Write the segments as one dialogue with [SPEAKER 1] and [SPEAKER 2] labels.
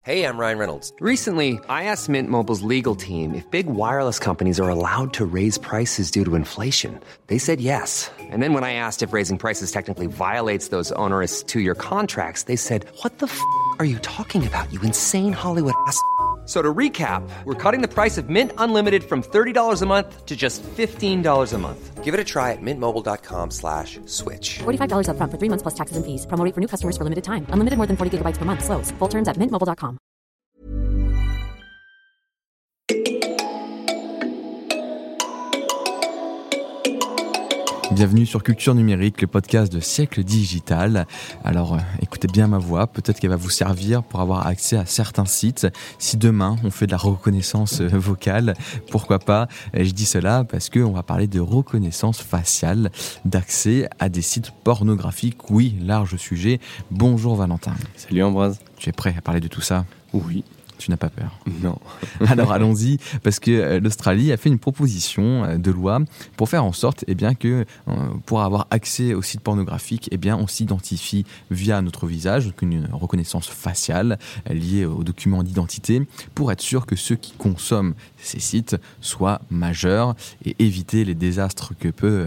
[SPEAKER 1] Hey, I'm Ryan Reynolds.
[SPEAKER 2] Recently, I asked Mint Mobile's legal team if big wireless companies are allowed to raise prices due to inflation. They said yes. And then when I asked if raising prices technically violates those onerous two-year contracts, they said, "What the f*** are you talking about, you insane Hollywood ass?" So to recap, we're cutting the price of Mint Unlimited from $30 a month to just $15 a month.
[SPEAKER 1] Give it a try at mintmobile.com/switch.
[SPEAKER 3] $45 up front for 3 months plus taxes and fees. Promo rate for new customers for limited time. Unlimited more than 40 gigabytes per month. Slows full terms at mintmobile.com.
[SPEAKER 4] Bienvenue sur Culture Numérique, le podcast de Siècle Digital. Alors, écoutez bien ma voix, peut-être qu'elle va vous servir pour avoir accès à certains sites. Si demain, on fait de la reconnaissance vocale, pourquoi pas. Je dis cela parce qu'on va parler de reconnaissance faciale, d'accès à des sites pornographiques. Oui, large sujet. Bonjour Valentin.
[SPEAKER 5] Salut Ambroise.
[SPEAKER 4] Tu es prêt à parler de tout ça ?
[SPEAKER 5] Oui.
[SPEAKER 4] Tu n'as pas peur ?
[SPEAKER 5] Non.
[SPEAKER 4] Alors allons-y, parce que l'Australie a fait une proposition de loi pour faire en sorte que pour avoir accès aux sites pornographiques, on s'identifie via notre visage, donc une reconnaissance faciale liée aux documents d'identité, pour être sûr que ceux qui consomment ces sites soient majeurs et éviter les désastres que peuvent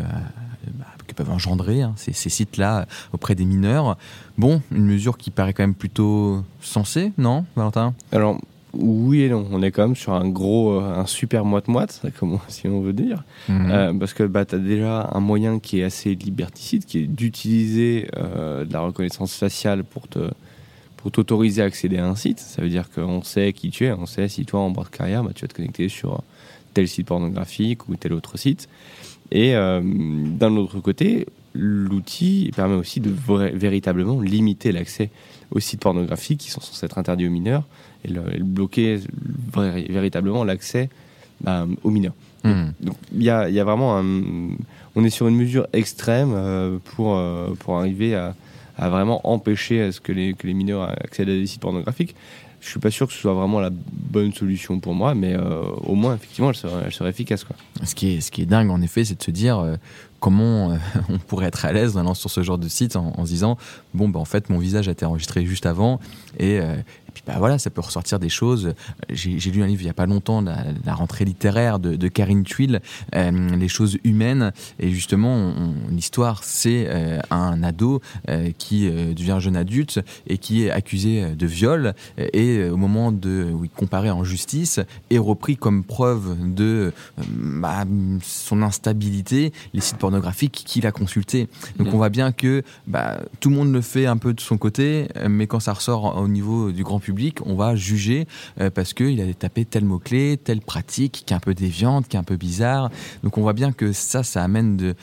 [SPEAKER 4] engendrer ces sites-là auprès des mineurs. Bon, une mesure qui paraît quand même plutôt sensée, non, Valentin ?
[SPEAKER 5] Alors, oui et non. On est quand même sur un super moite-moite, si on veut dire. Parce que tu as déjà un moyen qui est assez liberticide, qui est d'utiliser de la reconnaissance faciale pour t'autoriser à accéder à un site. Ça veut dire qu'on sait qui tu es, on sait si toi, en bord de carrière, tu vas te connecter sur tel site pornographique ou tel autre site. Et d'un autre côté, l'outil permet aussi de véritablement limiter l'accès aux sites pornographiques qui sont censés être interdits aux mineurs et bloquer véritablement l'accès aux mineurs. Donc il y a vraiment on est sur une mesure extrême pour arriver à vraiment empêcher à ce que les mineurs accèdent à des sites pornographiques. Je suis pas sûr que ce soit vraiment la bonne solution pour moi, mais au moins, effectivement, elle serait efficace, quoi.
[SPEAKER 4] Ce qui est dingue, en effet, c'est de se dire comment on pourrait être à l'aise en allant sur ce genre de site en se disant en fait, mon visage a été enregistré juste avant et puis voilà, ça peut ressortir des choses. J'ai lu un livre il y a pas longtemps, la rentrée littéraire de Karine Thuil, les choses humaines, et justement l'histoire c'est un ado qui devient jeune adulte et qui est accusé de viol, et au moment où il comparaît en justice est repris comme preuve de son instabilité les sites pornographiques qu'il a consultés. Donc on voit bien que tout le monde le fait un peu de son côté, mais quand ça ressort au niveau du grand public, on va juger parce qu'il a tapé tel mot-clé, telle pratique qui est un peu déviante, qui est un peu bizarre. Donc on voit bien que ça amène de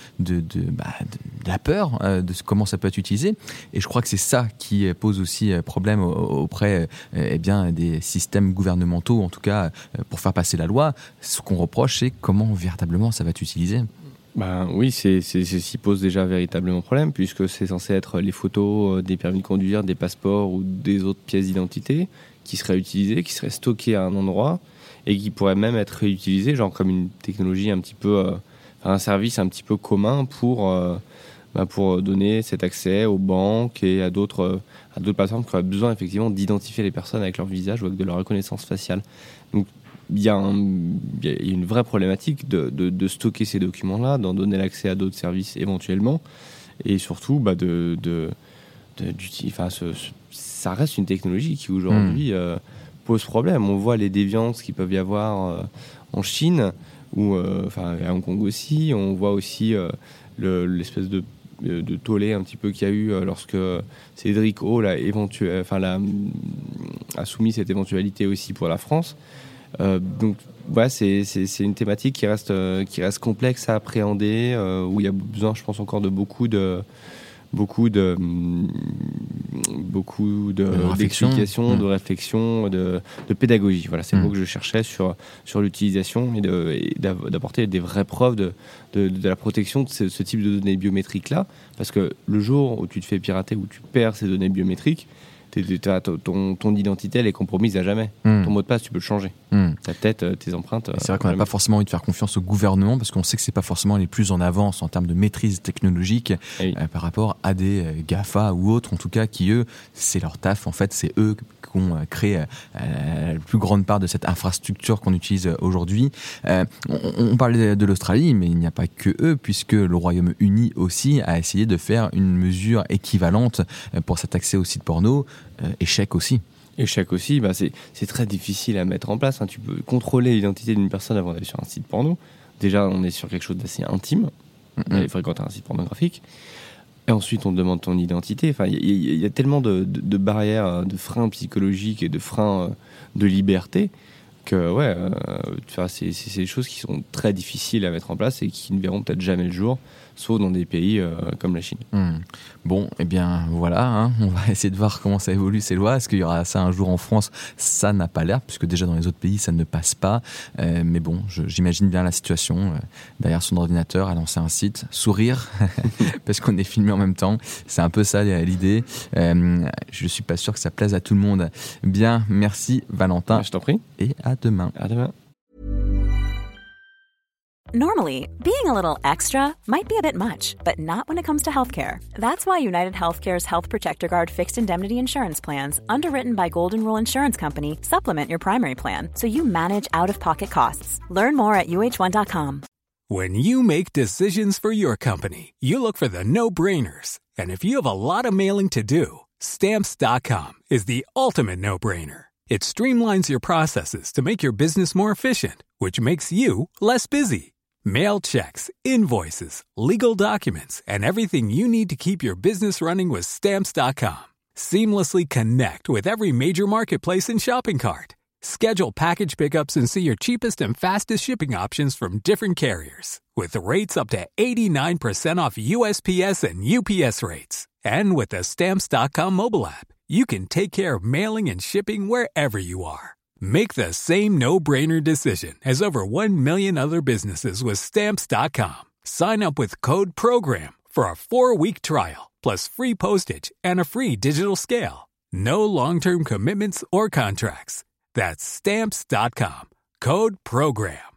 [SPEAKER 4] la peur de comment ça peut être utilisé. Et je crois que c'est ça qui pose aussi problème auprès des systèmes gouvernementaux, en tout cas pour faire passer la loi. Ce qu'on reproche, c'est comment véritablement ça va être utilisé.
[SPEAKER 5] Oui, c'est ce qui pose déjà véritablement problème, puisque c'est censé être les photos des permis de conduire, des passeports ou des autres pièces d'identité qui seraient utilisées, qui seraient stockées à un endroit et qui pourraient même être réutilisées, genre comme une technologie un petit peu, un service un petit peu commun pour donner cet accès aux banques et à d'autres plateformes qui auraient besoin effectivement d'identifier les personnes avec leur visage ou avec de leur reconnaissance faciale. Donc il y a une vraie problématique de stocker ces documents-là, d'en donner l'accès à d'autres services éventuellement, et surtout ça reste une technologie qui aujourd'hui pose problème. On voit les déviances qu'il peuvent y avoir en Chine ou à Hong Kong aussi. On voit aussi l'espèce de tollé un petit peu qu'il y a eu lorsque Cédric O a soumis cette éventualité aussi pour la France. Donc c'est une thématique qui reste complexe à appréhender, où il y a besoin, je pense, encore de beaucoup d'explications, de réflexion, de pédagogie. Voilà, c'est le mot que je cherchais sur l'utilisation et d'apporter des vraies preuves de la protection de ce type de données biométriques-là. Parce que le jour où tu te fais pirater, où tu perds ces données biométriques, ton identité, elle est compromise à jamais. Ton mot de passe, tu peux le changer. Ta tête, tes empreintes.
[SPEAKER 4] C'est vrai qu'on n'a pas forcément envie de faire confiance au gouvernement parce qu'on sait que c'est pas forcément les plus en avance en termes de maîtrise technologique par rapport à des GAFA ou autres, en tout cas, qui eux, c'est leur taf. En fait, c'est eux qui ont créé la plus grande part de cette infrastructure qu'on utilise aujourd'hui. On parlait de l'Australie, mais il n'y a pas que eux, puisque le Royaume-Uni aussi a essayé de faire une mesure équivalente pour cet accès aux sites porno. Échec aussi.
[SPEAKER 5] Échec aussi, c'est très difficile à mettre en place. Tu peux contrôler l'identité d'une personne avant d'aller sur un site porno. Déjà, on est sur quelque chose d'assez intime. Aller fréquenter un site pornographique. Et ensuite, on te demande ton identité. Il y a tellement de barrières, de freins psychologiques et de freins de liberté que, c'est des choses qui sont très difficiles à mettre en place et qui ne verront peut-être jamais le jour, sauf dans des pays comme la Chine.
[SPEAKER 4] Bon, eh bien voilà, on va essayer de voir comment ça évolue ces lois. Est-ce qu'il y aura ça un jour en France? Ça n'a pas l'air, puisque déjà dans les autres pays, ça ne passe pas. Mais bon, j'imagine bien la situation. Derrière son ordinateur, à lancer un site, sourire, parce qu'on est filmé en même temps. C'est un peu ça l'idée. Je ne suis pas sûr que ça plaise à tout le monde. Bien, merci Valentin.
[SPEAKER 5] Je t'en prie.
[SPEAKER 4] Et à demain.
[SPEAKER 5] À demain.
[SPEAKER 6] Normally, being a little extra might be a bit much, but not when it comes to healthcare. That's why United Healthcare's Health Protector Guard fixed indemnity insurance plans, underwritten by Golden Rule Insurance Company, supplement your primary plan so you manage out-of-pocket costs. Learn more at uh1.com.
[SPEAKER 7] When you make decisions for your company, you look for the no-brainers. And if you have a lot of mailing to do, Stamps.com is the ultimate no-brainer. It streamlines your processes to make your business more efficient, which makes you less busy. Mail checks, invoices, legal documents, and everything you need to keep your business running with Stamps.com. Seamlessly connect with every major marketplace and shopping cart. Schedule package pickups and see your cheapest and fastest shipping options from different carriers. With rates up to 89% off USPS and UPS rates. And with the Stamps.com mobile app, you can take care of mailing and shipping wherever you are. Make the same no-brainer decision as over 1 million other businesses with Stamps.com. Sign up with code PROGRAM for a 4-week trial, plus free postage and a free digital scale. No long-term commitments or contracts. That's Stamps.com. Code PROGRAM.